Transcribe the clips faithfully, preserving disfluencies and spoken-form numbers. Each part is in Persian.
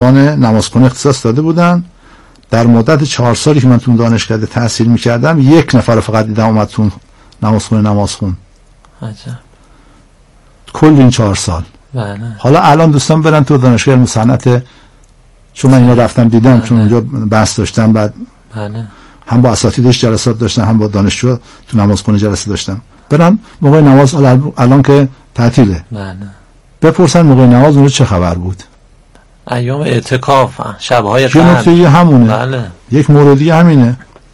عنوان نمازخونه اختصاص داده بودن. در مدت چهار سالی که من تو دانشکده تحصیل میکردم یک نفر فقط دیدم اومد تو نمازخونه نماز خون. عجب. کل این چهار سال. بله. حالا الان دوستان برن تو دانشگاه علم صنعت، چون من اینا رفتم دیدم، بله. چون اونجا بحث داشتم، بعد بله. هم با اساتیدش جلسات داشتم، هم با دانشجو تو نمازخونه جلسه داشتم. برن موقع نماز الان که تعطیله، بله، بپرسن موقع نماز اونجا چه خبر بود. ایام اعتکاف، شب‌های قدر. نکته همونه. بله. یک موردی همینه.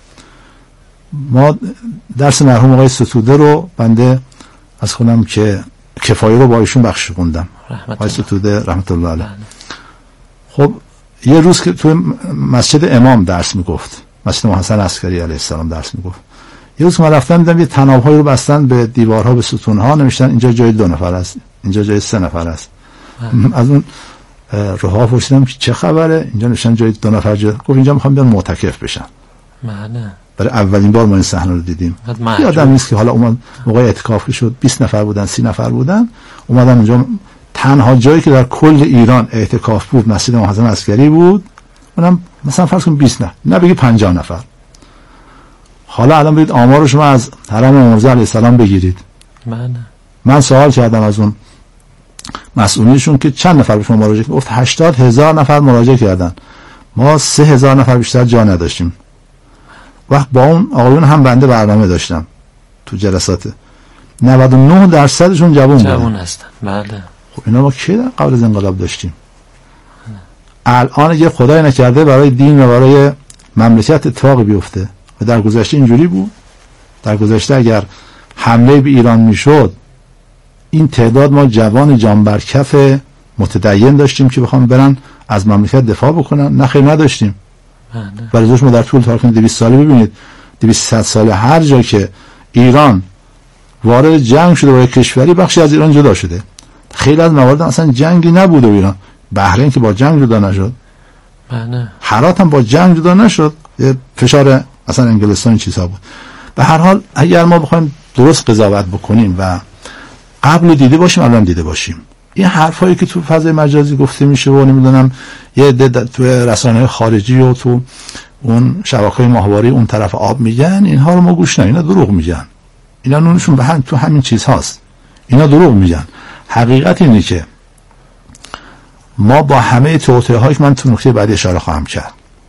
ما درس مرحوم آقای ستوده رو بنده از خودم که کفایه رو با ایشون بخش خوندم، آقای ستوده رحمت الله علیه. خب یه روز که تو مسجد امام درس میگفت، مسجد محسن عسکری علیه السلام درس میگفت، یه روز که من رفتم دیدم یه طناب‌هایی رو بستن به دیوارها، به ستونها، نوشتن اینجا جای دو نفر است، اینجا جای سه نفر است. از اون روها پرسیدم که چه خبره؟ اینجا نوشتن جای دو نفر جا. گفت اینجا میخوام بیان معتکف بشن. بله. برای اولین بار ما این صحنه رو دیدیم. یادم نیست که حالا اومد موقع اعتکاف شد بیست نفر بودن، سی نفر بودن، اومدن اونجا. تنها جایی که در کل ایران اعتکاف بود مسجد محسن عسکری بود. اونم مثلا فرض کن بیست نه، نه بگی پنجاه نفر. حالا الان برید آمار رو شما از حرم امام رضا علیه السلام بگیرید. بله. من سوال کردم از اون مسئولیشون که چند نفر به شما مراجعه کردن؟ گفت هشتاد هزار نفر مراجعه کردن، ما سه هزار نفر بیشتر جا نداشتیم. وقت با اون آقایون هم بنده برنامه داشتم تو جلسات، نود و نه درصدشون جوان بودن. جوان هستن. بله. خب اینا ما کی قبل از انقلاب داشتیم؟ الان اگه خدای نکرده برای دین و برای مملکت اتفاقی بیفته، و در گذشته اینجوری بود، در گذشته اگر حمله به ایران میشد این تعداد ما جوان جانبرکف متدین داشتیم که بخوام برن از مملکت دفاع بکنن؟ نه خیر نداشتیم. برای ازش ما در طول تاریخ دویست ساله ببینید، دویست ساله هر جا که ایران وارد جنگ شده و کشوری بخشی از ایران جدا شده. خیلی از موارد اصلا جنگی نبود و ایران، بحرین که با جنگ جدا نشد، بله. هرات هم با جنگ جدا نشد، فشار اصلا انگلستان این چیزها بود. به هر حال اگر ما بخوایم درست قضاوت بکنیم و قبل دیده باشیم الان دیده باشیم، این حرفایی که تو فضای مجازی گفته میشه و نمیدونم یه عده تو رسانه‌های خارجی و تو اون شبکه‌های ماهواره اون طرف آب میگن، اینها رو ما گوش ندیم. اینا دروغ میگن، اینا نونشون به هم تو همین چیز هاست، اینا دروغ میگن. حقیقت اینه که ما با همه توطئه هایی که من تو نکته بعدی اشاره خواهم کرد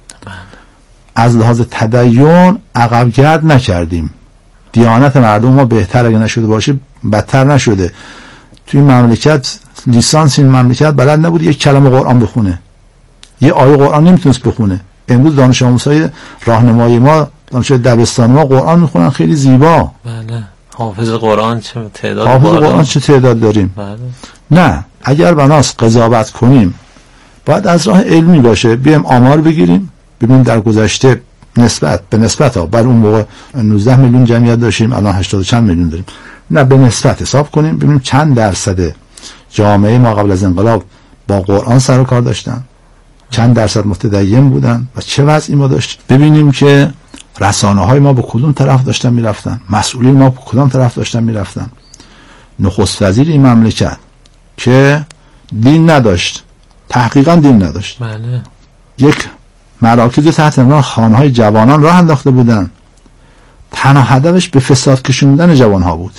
از لحاظ تدین عقب گرد نکردیم. دیانت مردم ما بهتر اگه نشده باشه بدتر نشده. توی مملکت لیسانس این مملکت بلد نبود یک کلمه قرآن بخونه، یه آیه قرآن نمیتونست بخونه. امروز دانش آموزهای راهنمای ما، دانشجوی دبستان ما قرآن میخونن خیلی زیبا. بله. حافظ قرآن چه تعداد حافظ قرآن چه تعداد داریم. بله. نه، اگر بناست قضاوت کنیم باید از راه علمی باشه، بیایم آمار بگیریم ببینیم در گذشته نسبت به نسبت ها، بر اون موقع نوزده میلیون جمعیت داشتیم الان هشتاد چند میلیون داریم، نه به نسبت حساب کنیم ببینیم چند درصد جامعه ما قبل از انقلاب با قرآن سر و کار داشتن، چند درصد متدین بودن و چه وضعی ما داشت. ببینیم که رسانه های ما به کدوم طرف داشتن میرفتن، مسئولین ما به کدوم طرف داشتن میرفتن. نخست وزیر این مملکت که دین نداشت، تحقیقا دین نداشت، بله. یک مراکز تحت عنوان خانه‌های جوانان راه انداخته بودن، تنها هدفش به فساد کشوندن جوانها بود.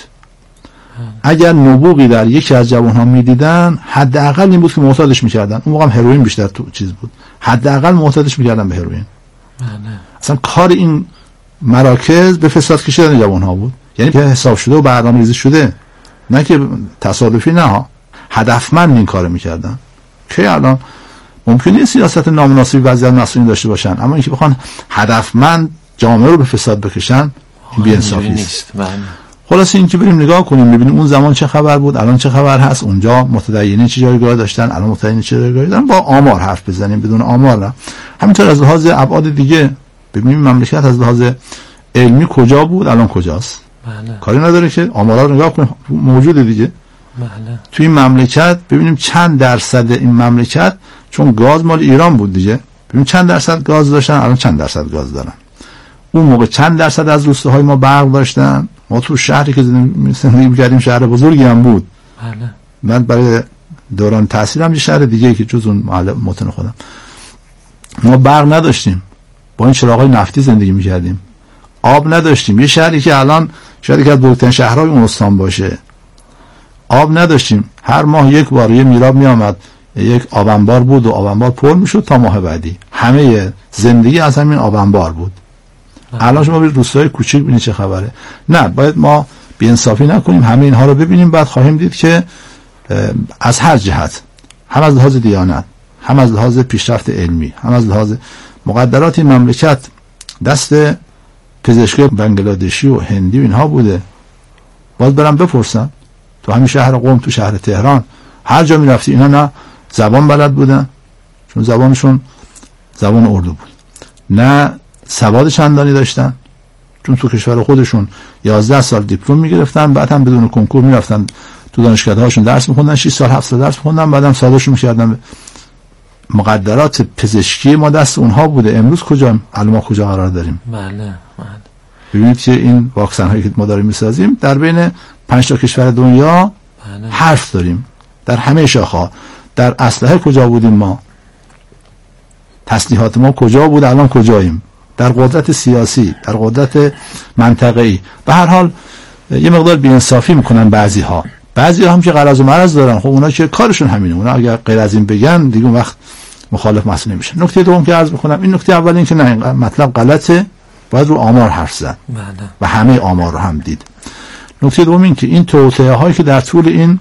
اگر نبوغی در یکی از جوانها میدیدن حداقل این بود که معتادش میکردن. اون موقع هم هروئین بیشتر تو چیز بود، حداقل معتادش میکردن به هروئین. بله. اصلا کار این مراکز به فساد کشیدن جوانها بود، یعنی که حساب شده و برنامه‌ریزی شده، نه که تصادفی، نه ها، هدفمند این کارو میکردن. که الان ممکنه سیاست نامناسبی بعضی از مسئولین داشته باشن، اما اینکه بخوان هدفمند جامعه رو به فساد بکشن این بی‌انصافی است. خلاص این که بریم نگاه کنیم ببینیم اون زمان چه خبر بود، الان چه خبر هست، اونجا متدینین چه جایگاهی داشتن، الان متدینین چه جایگاهی دارن، با آمار حرف بزنیم، بدون آمار نه. همینطور از لحاظ ابعاد دیگه ببینیم مملکت از لحاظ علمی کجا بود الان کجاست. بله. کاری نداره که آمارا رو نگاه کنیم، موجوده دیگه. بله. توی این مملکت ببینیم چند درصد این مملکت، چون گاز مال ایران بود دیگه، ببینیم چند درصد گاز داشتن الان چند درصد گاز دارن. اون موقع چند درصد از روستاهای ما برق داشتن. ما تو شهری که زندگی می‌کردیم شهر بزرگی هم بود. بله. من برای دوران تحصیلم یه شهر دیگه که جز اون معلم متن خودم، ما برق نداشتیم، با این چراغای نفتی زندگی میکردیم، آب نداشتیم. یه شهری که الان شاید که از بزرگترین شهرهای اون استان باشه، آب نداشتیم. هر ماه یک بار یه میراب میامد، یک آب انبار بود و آب انبار پر میشد تا ماه بعدی. همه زندگی از همین آب انبار بود. الان شما برید روستای کوچیک ببینید چه خبره. نه، باید ما بی‌انصافی نکنیم، همه اینها رو ببینیم، بعد خواهیم دید که از هر جهت، هم از لحاظ دیانت، هم از لحاظ پیشرفت علمی، هم از لحاظ مقدرات این مملکت دست پزشکی بنگلادشی و هندی و اینها بوده. باز برم بپرسم تو همین شهر قم، تو شهر تهران، هر جا می رفتی اینا نه زبان بلد بودن، چون زبانشون زبان اردو بود، نه سواد چندانی داشتن، چون تو کشور خودشون یازده سال دیپلم می گرفتن، بعد هم بدون کنکور می رفتن تو دانشگاه‌هاشون درس می‌خوندن، شش سال هفت سال درس می‌خوندن، بعدم ساده‌شون می‌کردن. مقدرات پزشکی ما دست اونها بوده. امروز کجا الان ما کجا قرار داریم؟ بله بله. ببینید که این واکسن هایی که ما داریم می‌سازیم در بین پنج تا کشور دنیا بله. حرف داریم در همه شاخه‌ها. در اسلحه کجا بودیم ما؟ تسلیحات ما کجا بود؟ الان کجاییم؟ در قدرت سیاسی، در قدرت منطقه‌ای. به هر حال یه مقدار بی‌انصافی میکنن بعضی‌ها. بعضی‌ها هم که غرض و مرض دارن، خب اونا که کارشون همینه، اونا اگر غیر از این بگن دیگه اون وقت مخالف مسئول نمیشن. نکته دوم که عرض میکنم، این نکته اول این که نه مطلب غلطه، باید رو آمار حرف زد و همه آمار رو هم دید. نکته دوم این که این توطئه هایی که در طول این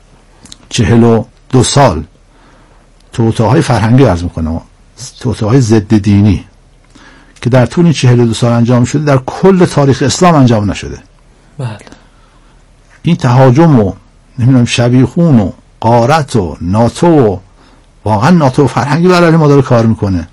چهل و دو سال، توطئه های فرهنگی عرض میکنم، توطئه های ضد دینی که در طول این چهل و دو سال انجام شده، در کل تاریخ اسلام انجام نشده. بله. این تهاجم و نمیدونم شبیخون و غارت و ناتو و واقعا ناتو فرهنگی برای ما داره کار میکنه.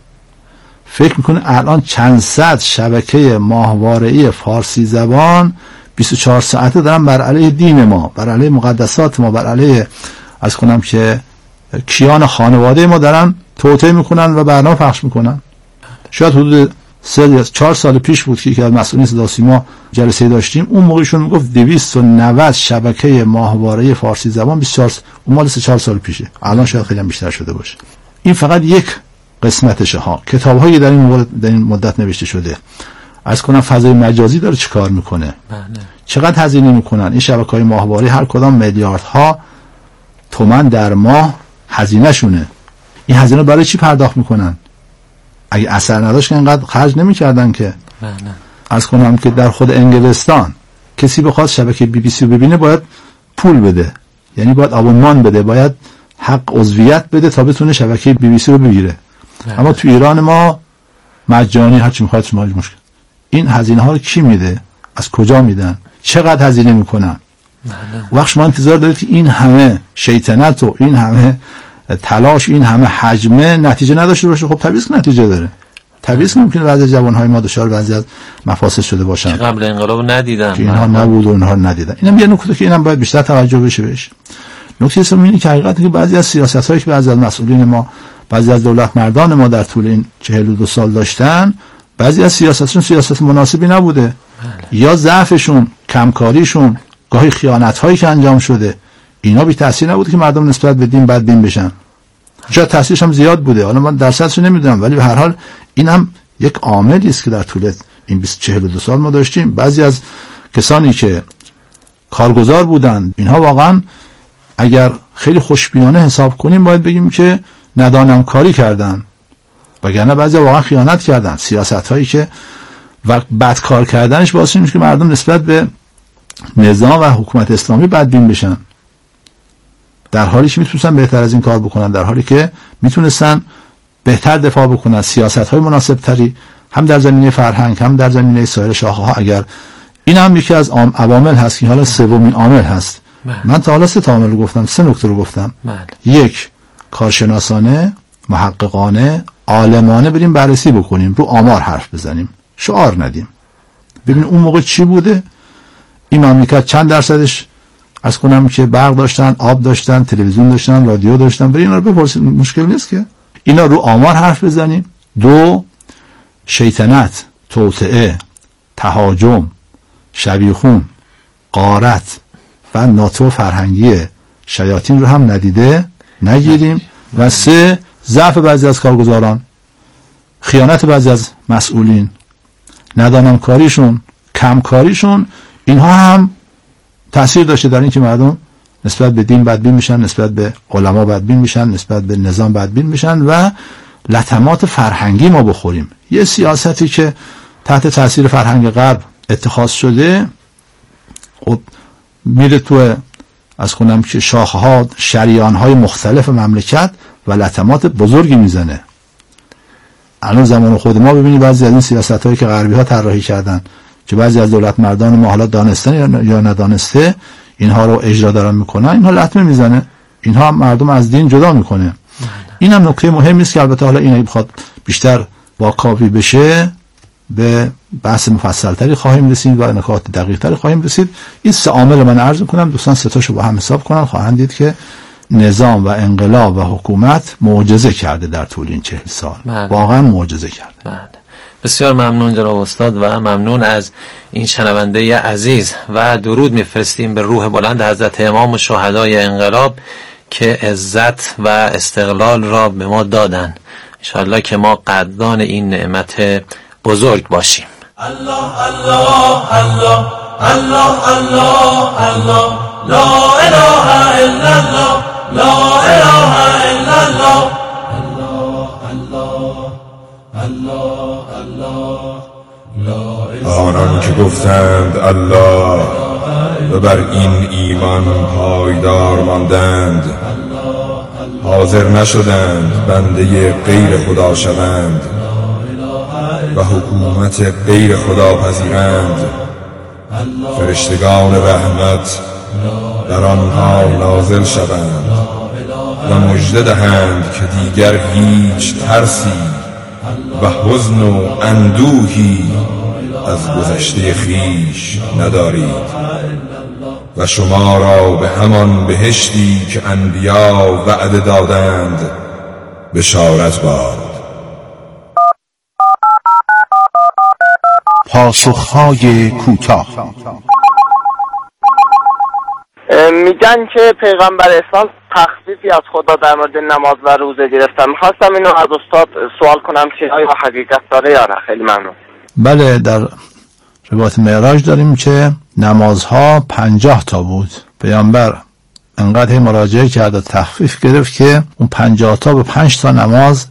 فکر میکنه الان چند صد شبکه ماهواره‌ای فارسی زبان بیست و چهار ساعته دارن بر علیه دین ما، بر علیه مقدسات ما، بر علیه از کنم که کیان خانواده ما دارن توطئه میکنن و برنامه پخش میکنن. شاید حدود سه یا چهار سال پیش بود که یکی از مسئولین صدا سیما جلسه داشتیم، اون موقعشون میگفت دویست و نود شبکه ماهواره فارسی زبان بیست و چهار، اون مال سه چهار سال پیشه، الان شاید خیلی بیشتر شده باشه. این فقط یک قسمتشه ها. کتاب‌هایی در این مورد در این مدت نوشته شده. از کنم فضای مجازی داره چیکار میکنه، بله. چقدر هزینه میکنن این شبکه‌های ماهواره، هر کدام میلیاردها تومان در ماه هزینه شونه. این هزینه برای چی پرداخت میکنن؟ اگه اثر نداشت که اینقدر خرج نمی‌کردن که. بله. از کنم که در خود انگلستان کسی بخواد شبکه بی بی سی رو ببینه باید پول بده، یعنی باید آبونمان بده، باید حق عضویت بده تا بتونه شبکه بی بی سی رو بگیره. بله. اما تو ایران ما مجانی هر چی می‌خواد شما مشکل. این هزینه ها رو کی میده؟ از کجا میدن؟ چقدر هزینه میکنن؟ بله. وقت شما انتظار دارید که این همه شیطنت و این همه تلاش، این همه حجمه نتیجه نداشته باشه؟ خب طبیعی نتیجه داره. طبیعی ممکنه بعضی جوانهای ما دچار بعضی از مفاسد شده باشن که قبل انقلاب ندیدن، که اینها نبود و اینها ندیدن. اینم یه نکته که اینم باید بیشتر توجه بشه بهش. نکته سوم اینه که حقیقتا که بعضی از سیاست‌هایی که بعضی از مسئولین ما، بعضی از دولت مردان ما در طول این چهل و دو سال داشتن، بعضی از سیاستشون سیاست مناسبی نبوده. بله. یا ضعفشون، کمکاریشون، گاهی خیانت‌هایی که انجام شده، اینا بی تاثیر نبوده که مردم نسبت به دین بدبین بشن. شاید تاثیرش هم زیاد بوده، حالا من درصدش نمیدونم، ولی به هر حال این هم یک عاملی است که در طول این بیست چهل و دو سال ما داشتیم. بعضی از کسانی که کارگزار بودند، اینها واقعا اگر خیلی خوشبینانه حساب کنیم باید بگیم که ندانم کاری کردن، وگرنه بعضی واقعا خیانت کردن. سیاست هایی که و بد کار کردنش باعث میشه که مردم نسبت به نظام و حکومت اسلامی بدبین بشن، در حالی که میتونستن بهتر از این کار بکنن، در حالی که میتونستن بهتر دفاع بکنن، سیاست های مناسب تری هم در زمینه فرهنگ هم در زمینه سایر شاخه ها. اگر این هم یکی از عوامل هست که حالا سومین عامل هست. مال. من تا حالا سه تا عامل رو گفتم، سه نکته رو گفتم. مال. یک، کارشناسانه، محققانه، عالمانه بریم بررسی بکنیم، رو آمار حرف بزنیم، شعار ندیم. ببین اون موقع چی بوده، این مملکت چند درصدش از کنم که برق داشتن، آب داشتن، تلویزیون داشتن، رادیو داشتن، برای اینا رو بپرسیم، مشکل نیست که اینا رو آمار حرف بزنیم. دو، شیطنت، توطئه، تهاجم، شبیخون، غارت و ناتو فرهنگی شیاطین رو هم ندیده نگیریم. و سه، ضعف بعضی از کارگزاران، خیانت بعضی از مسئولین، ندانمکاریشون، کمکاریشون، اینها هم تأثیر داشته در این که مردم نسبت به دین بدبین میشن، نسبت به علما بدبین میشن، نسبت به نظام بدبین میشن و لطمات فرهنگی ما بخوریم. یه سیاستی که تحت تأثیر فرهنگ غرب اتخاذ شده خب میره تو از خونم که شاخه‌ها، شریان‌های مختلف مملکت و لطمات بزرگی میزنه. الان زمان خود ما ببینید بعضی از این سیاست‌هایی که غربی‌ها طراحی کردن که بعضی از دولت مردان ما حالا دانسته یا ندانسته اینها رو اجرا دارن میکنن، اینها لطمه میزنه، اینها مردم از دین جدا میکنه. این هم نکته مهمی است که البته حالا این بخواد بیشتر واکاوی بشه به بحث مفصل‌تری خواهیم رسید و نکات دقیق‌تری خواهیم رسید. این سه عامل من عرض می‌کنم، دوستان سه تاشو با هم حساب کنن خواهند دید که نظام و انقلاب و حکومت معجزه کرده در طول این چهل سال. بله. واقعا معجزه کرده. بله. بسیار ممنون جناب استاد و ممنون از این شنونده عزیز و درود میفرستیم به روح بلند حضرت امام شهدای انقلاب که عزت و استقلال را به ما دادن. انشاءالله که ما قدردان این نعمت بزرگ باشیم. الله الله الله الله الله الله لا اله الا الله لا اله الا الله الله الله الله الله. آنان که گفتند الله و بر این ایمان پایدار ماندند، حاضر نشدند بنده غیر خدا شوند و حکومت غیر خدا پذیرند، فرشتگان رحمت در آنها نازل شوند و مژده دهند که دیگر هیچ ترسی و حزن و اندوهی از گذشته خویش ندارید و شما را به همان بهشتی که انبیا وعده دادند بشارت باد. پاسخهای کوتاه. میگن که پیغمبر اسلام تخفیفی از خدا در مورد نماز و روزه گرفتن. میخواستم اینو از استاد سوال کنم که آیا حقیقت داره یا نه. خیلی ممنون. بله، در روایت معراج داریم که نمازها پنجاه تا بود. پیامبر انقدر مراجعه کرد و تخفیف گرفت که اون پنجاه تا به پنج تا نماز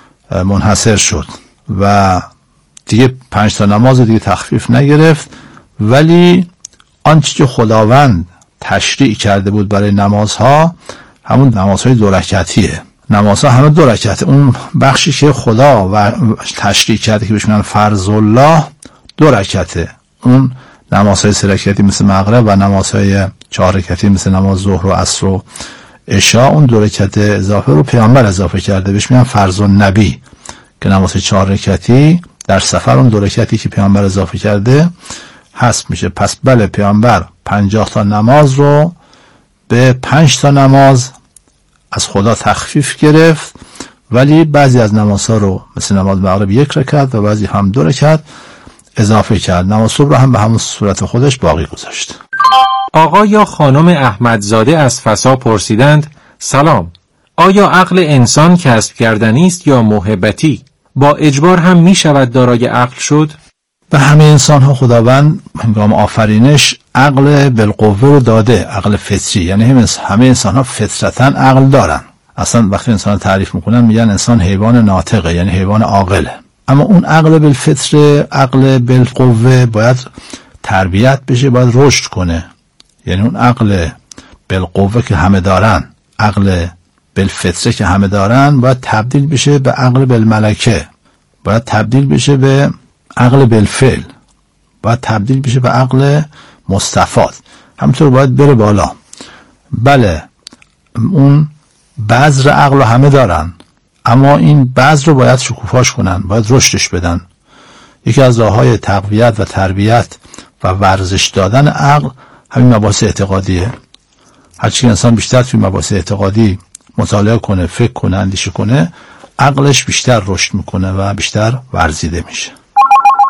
منحصر شد و دیگه پنج تا نماز دیگه تخفیف نگرفت. ولی آنچه که خداوند تشریع کرده بود برای نمازها همون نمازهای دو رکعتیه. نمازها همه دو رکعته. اون بخشی که خدا و تشریع کرده که بهش میگن فرض الله دو رکعته. اون نمازهای سه رکعتی مثل مغرب و نمازهای چهار رکعتی مثل نماز ظهر و عصر و عشاء، اون دو رکعت اضافه رو پیامبر اضافه کرده بهش میگن فرض النبی که نماز چهار رکعتی در سفر اون دو رکعتی که پیامبر اضافه کرده حسب میشه. پس بله، پیامبر پنجاه تا نماز رو به پنج تا نماز از خدا تخفیف گرفت، ولی بعضی از نمازها رو مثل نماز مغرب یک رکعت و بعضی هم دو رکعت اضافه کرد. نماز صبح رو هم به همون صورت خودش باقی گذاشت. آقا یا خانم احمدزاده از فسا پرسیدند: سلام، آیا عقل انسان کسب کردنی است یا موهبتی؟ با اجبار هم می شود دارای عقل شد؟ به همه انسان ها خداوند هنگام آفرینش عقل بالقوه رو داده، عقل فطری. یعنی همه انسان ها فطرتاً عقل دارن. اصلا وقتی انسان تعریف میکنن میگن انسان حیوان ناطقه، یعنی حیوان عاقله. اما اون عقل بالفطر، عقل بالقوه باید تربیت بشه، باید رشد کنه. یعنی اون عقل بالقوه که همه دارن، عقل بالفطره که همه دارن، باید تبدیل بشه به عقل بالملکه، باید تبدیل بشه به عقل بالفعل، باید تبدیل بشه به عقل مستفاد. همینطور باید بره بالا. بله، اون بذر عقل رو همه دارن، اما این بذر رو باید شکوفاش کنن، باید رشدش بدن. یکی از راه‌های تقویت و تربیت و ورزش دادن عقل همین مباحث اعتقادیه. هرچی که انسان بیشتر توی مباحث اعتقادی مطالعه کنه، فکر کنه، اندیشه کنه، عقلش بیشتر رشد میکنه و بیشتر ورزیده میشه.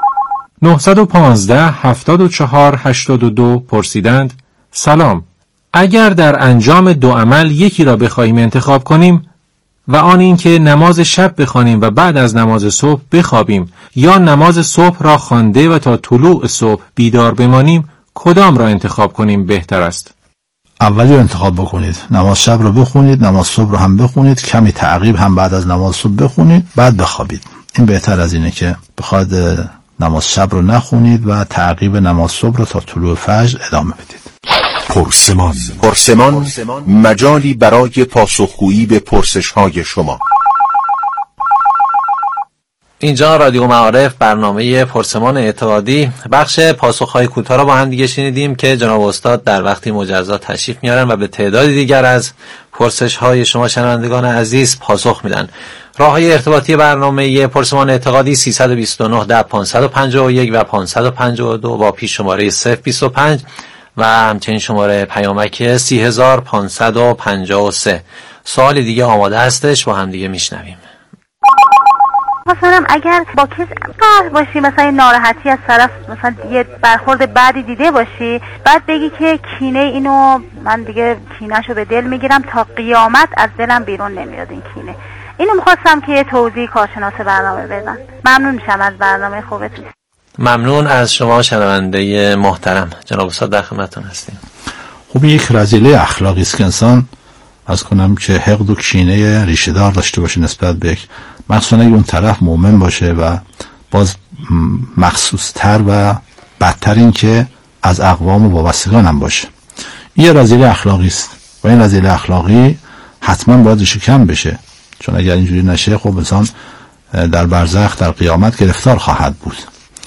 نه یک پنج هفتاد و چهار هشتاد و دو پرسیدند: سلام، اگر در انجام دو عمل یکی را بخواهیم انتخاب کنیم و آن این که نماز شب بخوانیم و بعد از نماز صبح بخوابیم یا نماز صبح را خوانده و تا طلوع صبح بیدار بمانیم، کدام را انتخاب کنیم بهتر است؟ اولی رو انتخاب بکنید، نماز شب رو بخونید، نماز صبح رو هم بخونید، کمی تعقیب هم بعد از نماز صبح بخونید، بعد بخوابید. این بهتر از اینه که بخواد نماز شب رو نخونید و تعقیب نماز صبح رو تا طلوع فجر ادامه بدید. پرسمان پرسمان مجالی برای پاسخگویی به پرسش‌های شما. اینجا رادیو معارف، برنامه پرسمان اعتقادی. بخش پاسخ‌های کوتاه را با هم دیگه شنیدیم که جناب استاد در وقتی مجزا تشریف میارن و به تعداد دیگر از پرسش‌های شما شنوندگان عزیز پاسخ میدن. راه‌های ارتباطی برنامه پرسمان اعتقادی سیصد و بیست و نه ده پانصد و پنجاه و یک و پانصد و پنجاه و دو با پیش شماره صفر بیست و پنج و همچنین شماره پیامک سی هزار پانصد و پنجاه و سه. سوال دیگه آماده هستش، با هم دیگه میشنویم. مثلا اگر با کس قهر باشی، مثلا ناراحتی از طرف، مثلا یه برخورد بعدی دیده باشی، بعد بگی که کینه اینو من دیگه کینه‌شو به دل میگیرم تا قیامت از دلم بیرون نمیاد این کینه. اینو میخواستم که یه توضیح کارشناس برنامه بدن. ممنون میشم از برنامه خوبتون. ممنون از شما شنونده محترم. جناب استاد در خدمتتون هستیم. خب یک رذیله اخلاقی است که انسان از کنم که حقد و کینه ریشه دار داشته باشه نسبت به یک، مخصوصا اگه اون طرف مؤمن باشه و باز مخصوص تر و بدتر این که از اقوام و وابستگان هم باشه. این یه رذیله اخلاقی است و این رذیله اخلاقی حتما باید ریشه کم بشه، چون اگر اینجوری نشه خب انسان در برزخ در قیامت گرفتار خواهد بود.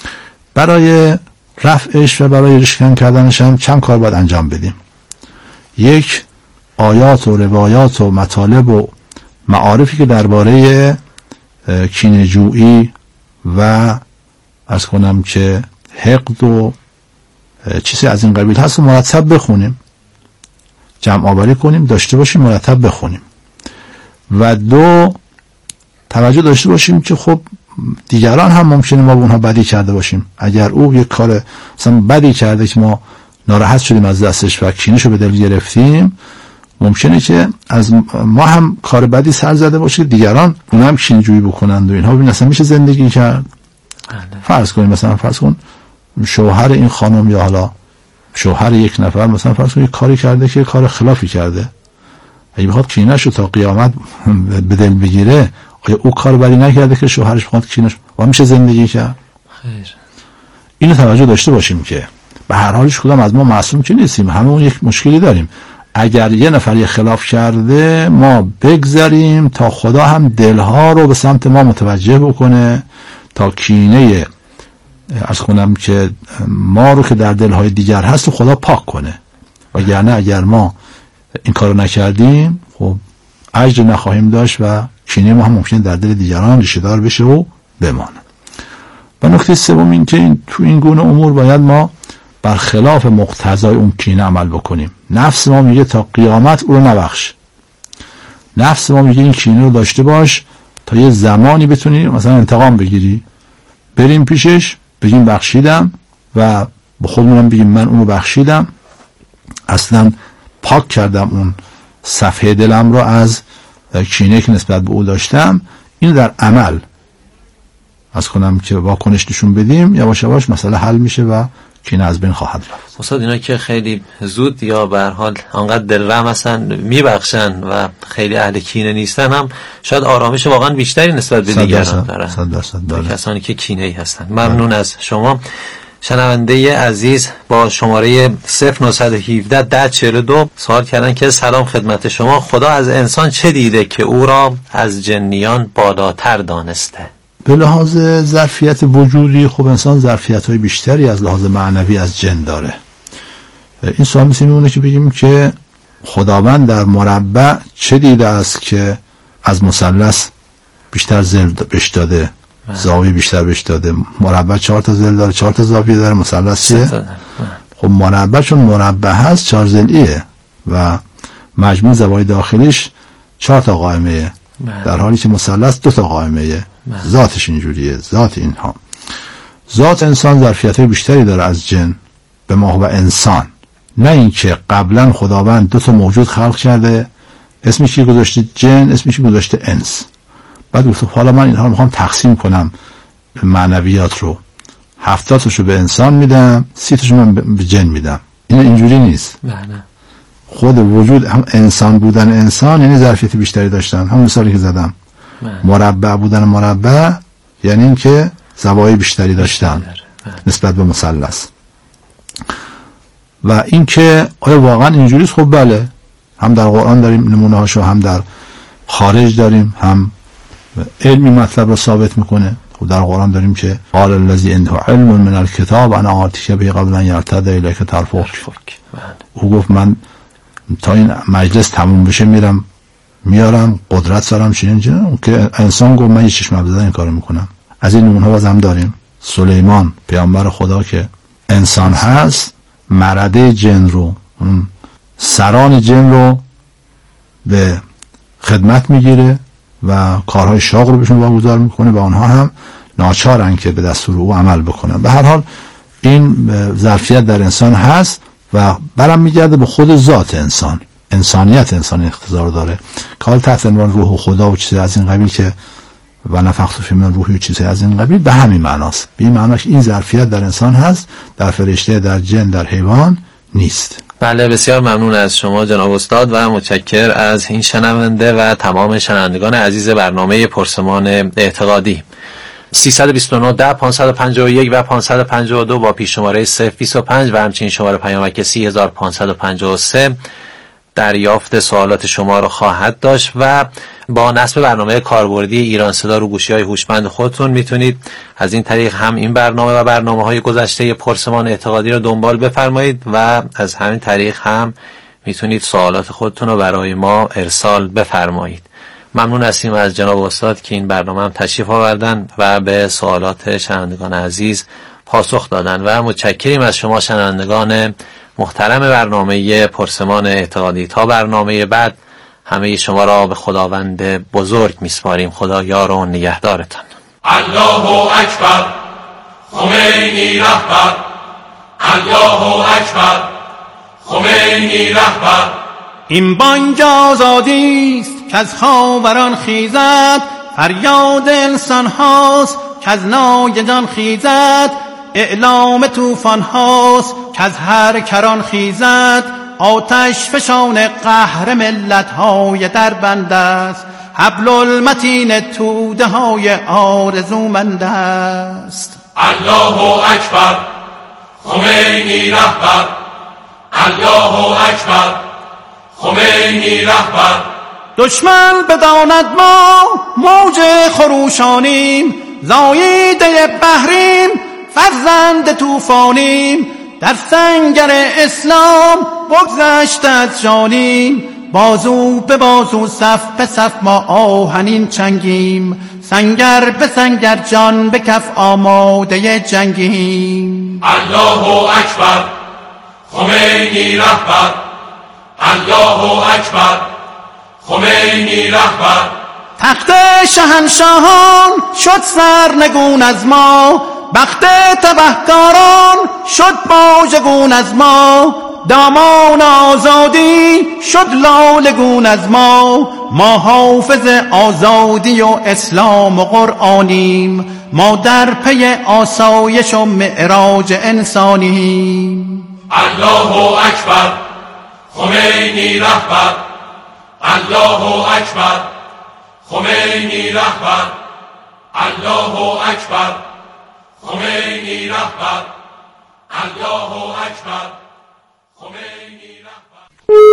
برای رفعش و برای ریشه کم کردنش هم چند کار باید انجام بدیم. یک، آیات و روایات و مطالب و معارفی که درباره کینه‌جویی و عرض کنم که حقد و چیزی از این قبیل هست مرتب بخونیم، جمع آوری کنیم، داشته باشیم، مرتب بخونیم. و دو، توجه داشته باشیم که خب دیگران هم ممکنه ما به اونها بدی کرده باشیم. اگر او یک کار مثلا بدی کرده که ما ناراحت شدیم از دستش و کینه‌شو به دل گرفتیم، ممکنه که از ما هم کار بدی سر زده باشه، دیگران اون هم کینه‌جویی بکنند و اینها. ببین اصلا میشه زندگی کرد. فرض کنیم مثلا فرض کن شوهر این خانم یا حالا شوهر یک نفر مثلا فرض کن یک کاری کرده که کار خلافی کرده، اگه بخواد کینه‌شو تا قیامت به دل بگیره، آیا او کار بدی نکرده که شوهرش بخواد کینه‌شو و میشه زندگی کرد؟ خیر. اینو توجه داشته باشیم که به هر حالش کدام از ما معصوم که نیستیم، هممون یک مشکلی داریم. اگر یه نفر یه خلاف کرده ما بگذاریم تا خدا هم دلها رو به سمت ما متوجه بکنه، تا کینه عرض کنم که ما رو که در دلهای دیگر هست و خدا پاک کنه. وگرنه اگر ما این کارو نکردیم خب اجر نخواهیم داشت و کینه ما هم ممکن در دل دیگران ریشه دار بشه و بمانه. و نکته سوم این که این تو این گونه امور باید ما برخلاف مقتضای اون کینه عمل بکنیم. نفس ما میگه تا قیامت او رو نبخش. نفس ما میگه این کینه رو داشته باش تا یه زمانی بتونی مثلا انتقام بگیری، بریم پیشش بگیم بخشیدم و به خودمونم بگیم من اونو بخشیدم، اصلا پاک کردم اون صفحه دلم رو از کینه که نسبت به او داشتم. این در عمل از کنم که واکنش نشون بدیم، یواش یواش مسئله حل میشه و کینه از بین خواهد رفت. استاد اینا که خیلی زود یا به هر حال انقدر دلرحم هستن میبخشن و خیلی اهل کینه نیستن، هم شاید آرامش واقعا بیشتری نسبت به دیگران دارن. صد درصد داره. کسانی که کینه ای هستن. ممنون از شما. شنونده عزیز با شماره صفر نه یک هفت ده چهل و دو سوال کردن که سلام خدمت شما، خدا از انسان چه دیده که او را از جنیان بالاتر دانسته؟ به لحاظ ظرفیت وجودی خب انسان ظرفیت‌های بیشتری از لحاظ معنوی از جن داره. این سوال مثل میمونه که بگیم که خداوند در مربع چه دیده است که از مثلث بیشتر ظل بهش داده، زاویه بیشتر بهش داده. مربع چهار تا ظل داره، چهار تا زاویه داره، مثلث چیه؟ خب مربع چون مربع هست چهار ضلعیه و مجموع زوایای داخلیش چهار تا قائمه، در حالی که مثلث دو تا قائمه. ذاتش اینجوریه، ذات اینها. ذات انسان ظرفیت‌های بیشتری داره از جن به ما و انسان نه اینکه قبلا خداوند دو تا موجود خلق کرده، اسمش گذاشته جن، اسمش گذاشته انس، بعد گفت حالا من اینها رو میخوام تقسیم کنم معنویات رو، هفتاد تاشو به انسان میدم، سی تاشو من به جن میدم. این اینجوری نیست. نه. خود وجود هم انسان بودن انسان یعنی ظرفیت بیشتری داشتن، هم مثالی که زدم. نه. مربع بودن مربع یعنی این که زوایای بیشتری داشتن نسبت به مثلث. و این که آیا واقعا اینجوریست؟ خب بله، هم در قرآن داریم نمونه هاشو، هم در خارج داریم، هم علمی مطلب رو ثابت میکنه. خب در قرآن داریم که قال الذی عنده علم من الکتاب انا آتیک به قبل ان یرتد الیک طرفک. او گفت من تا این مجلس تموم بشه میرم میارم قدرت دارم چنین چنین، که انسان گفت من یه چشم ابزار این کارو میکنم. از این نمونه ها بازم داریم. سلیمان پیامبر خدا که انسان هست، مرده جن رو، سران جن رو به خدمت میگیره و کارهای شاق رو بهشون واگذار میکنه و آنها هم ناچارن که به دستور او عمل بکنن. به هر حال این ظرفیت در انسان هست و برم میگرده به خود ذات انسان، انسانیت انسان اقتضار داره که حال تحت عنوان روح خدا و چیزی از این قبیل که و نفخت فی من روحی و چیزی از این قبیل، به همین معناست. به این معناست این ظرفیت در انسان هست، در فرشته، در جن، در حیوان نیست. بله، بسیار ممنون از شما جناب استاد و متشکر از این شنونده و تمام شنوندگان عزیز برنامه پرسمان اعتقادی. سیصد و بیست و نه ده پانصد و پنجاه و یک و پانصد و پنجاه و دو با پیش شماره صفر بیست و پنج و همچنین شماره پیامک سی هزار و پانصد و پنجاه و سه دریافت سوالات شما رو خواهد داشت و با نصب برنامه کاربردی ایران صدا رو گوشی‌های هوشمند خودتون میتونید از این طریق هم این برنامه و برنامه‌های گذشته پرسمان اعتقادی رو دنبال بفرمایید و از همین طریق هم میتونید سوالات خودتون رو برای ما ارسال بفرمایید. ممنون هستیم از جناب استاد که این برنامه هم تشریف آوردن و به سوالات شنوندگان عزیز پاسخ دادن و متشکریم از شما شنوندگان محترم برنامه پرسمان اعتقادی. تا برنامه بعد همه شما را به خداوند بزرگ میسپاریم. خدا یار و نگهدارتان. الله اکبر، خمینی رهبر. الله اکبر، خمینی رهبر. این بانگ آزادی است که از خاوران خیزد، فریاد انسان هاست که از ناگهان خیزد، اعلام طوفان هاست که از هر کران خیزد، آتش فشان قهر ملت های در بند است، حبل المتین توده های آرزومند است. الله اکبر، خمینی رهبر. الله اکبر، خمینی رهبر. دشمن بداند ما موج خروشانیم، زاییده بحریم، فرزند طوفانیم، در سنگر اسلام بگذشت از جانیم، بازو به بازو صف به صف ما آهنین چنگیم، سنگر به سنگر جان به کف آماده جنگیم. الله اکبر، خمینی رهبر. الله اکبر، خمینی رهبر. تخت شهنشاهان شد سرنگون از ما، بخت تبهکاران شد باژگون از ما، دامان آزادی شد لالگون از ما، ما حافظ آزادی و اسلام و قرآنیم، ما در پی آسایش و معراج انسانیم. الله اکبر، خمینی رهبر. الله اکبر، خمینی رهبر. الله اکبر، خمینی رهبر. الله اکبر، خمینی رهبر.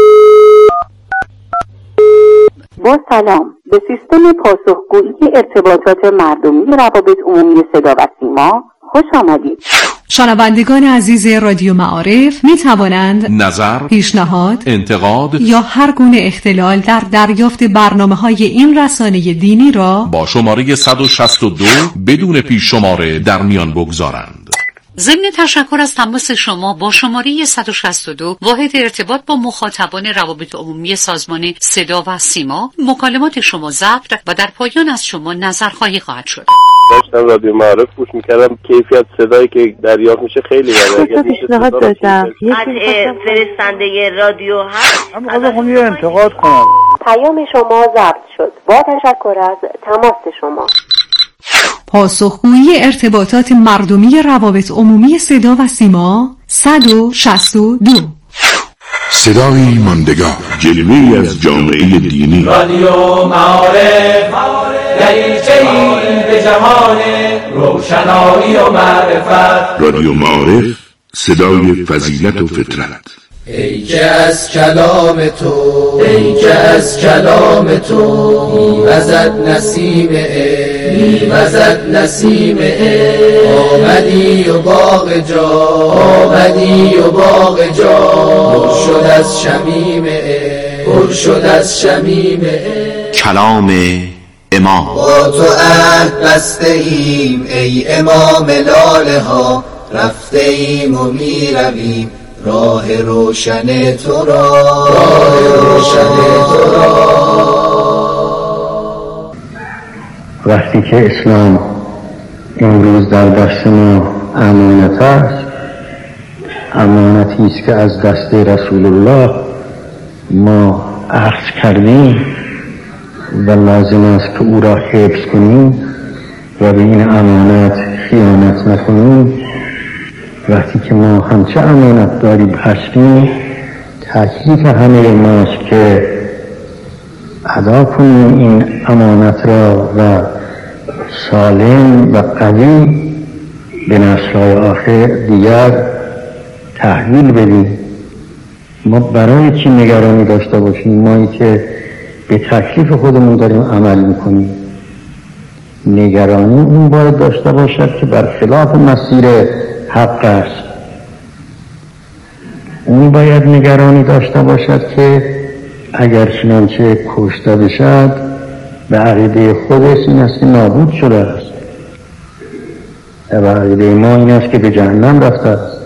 با سلام، به سیستم پاسخگویی ارتباطات مردمی روابط عمومی صدا و سیما خوش آمدید. شنوندگان عزیز رادیو معارف می توانند نظر، پیشنهاد، انتقاد یا هر گونه اختلال در دریافت برنامه‌های این رسانه دینی را با شماره صد و شصت و دو بدون پیش شماره در میان بگذارند. ضمن تشکر از تماس شما با شماره صد و شصت و دو واحد ارتباط با مخاطبان روابط عمومی سازمان صدا و سیما، مکالمات شما ضبط و در پایان از شما نظرخواهی خواهد شد. داشتم رادیو معارف گوش میکردم، کیفیت صدایی که دریافت میشه خیلی بده. اگه پیشنهاد دادم قطع فرستنده رادیو هست. اما خواستم یه انتقاد کنم. پیام شما ضبط شد. با تشکر از تماس شما. پاسخگویی ارتباطات مردمی روابط عمومی صدا و سیما صد و شصت و دو. صدای ماندگار، جلوه‌ای از جامعه دینی. رادیو معارف دریچه‌ای به جهان روشنایی و معرفت. رادیو معارف، صدای فضیلت و فطرت. ای که از کلام تو ای که از کلام تو میوزد نسیم عشق میوزد نسیم عشق آمدی و باغ جا آمدی و باغ جا پر شد از شمیم عشق پر شد از شمیم عشق. کلام امام. با تو عهد بسته ایم ای امام لاله ها، رفته ایم و میرویم راه روشن تو را راه روشن تو را. وقتی که اسلام امروز در دست ما امانت است، امانتی است که از دست رسول الله ما اخذ کردیم و لازم است که او را حفظ کنیم و به این امانت خیانت نکنیم. وقتی که ما همچه امانت داری هستیم، تکلیف همه ماست که ادا کنیم این امانت را و سالم و قوی به نسل‌های آخر دیگر تحویل بدیم. ما برای چی نگرانی داشته باشیم؟ مایی که به تکلیف خودمون داریم عمل میکنیم. نگرانی اون باید داشته باشد که برخلاف مسیر حق است. اون باید نگرانی داشته باشد که اگر چنانچه کشته بشد به عقیده خودش این است که نابود شده است و عقیده ما این است که به جهنم رفته است.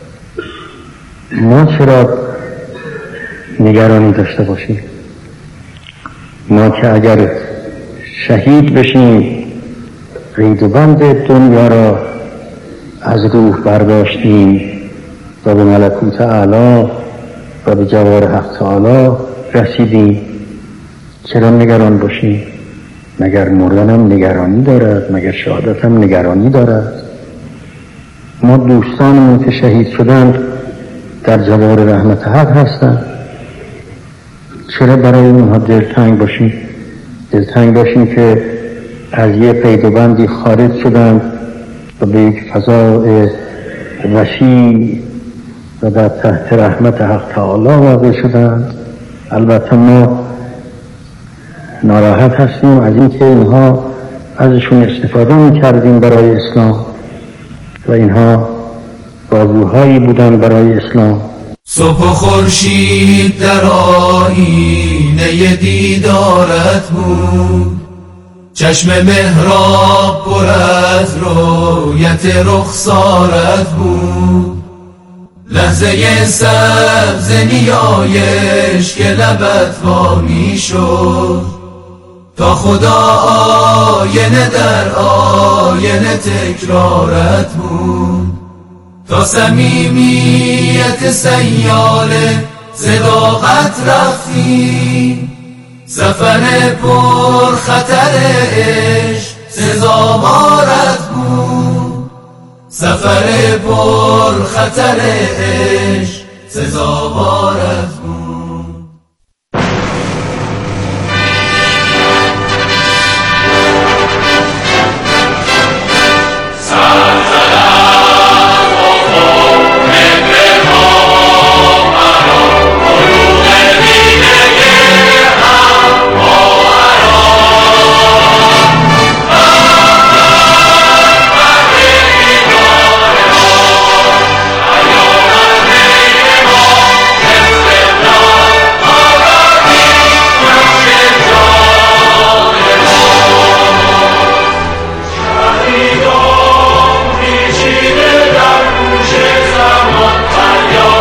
ما چرا نگرانی داشته باشیم؟ ما که اگر شهید بشیم قید و بند دنیا را از روح برداشتیم و به ملکوت اعلی و به جوار حق تعالی رسیدیم، چرا نگران باشیم؟ مگر مردن هم نگرانی دارد؟ مگر شهادت هم نگرانی دارد؟ ما دوستانمون که شهید شدند در جوار رحمت حق هستند، چرا برای اونها دلتنگ باشیم؟ دلتنگ باشیم که از یه قید و بندی خارج شدند و به یک فضای وسیع و در تحت رحمت حق تعالی واقع شدند. البته ما ناراحت هستیم از اینکه اینها ازشون استفاده می‌کردیم برای اسلام و اینها بازوهایی بودن برای اسلام. صبح و خورشید در آینه دیدارت بود، چشم محراب پر از رویت رخسارت بود، لحظه سبز نیایش که لبت وا می شد، تا خدا آینه در آینه تکرارت بود، تا صمیمیت سیاله صداقت رفتی، سفر پر خطر عشق سزاوارت بود، سفر پر خطر عشق سزاوارت بود.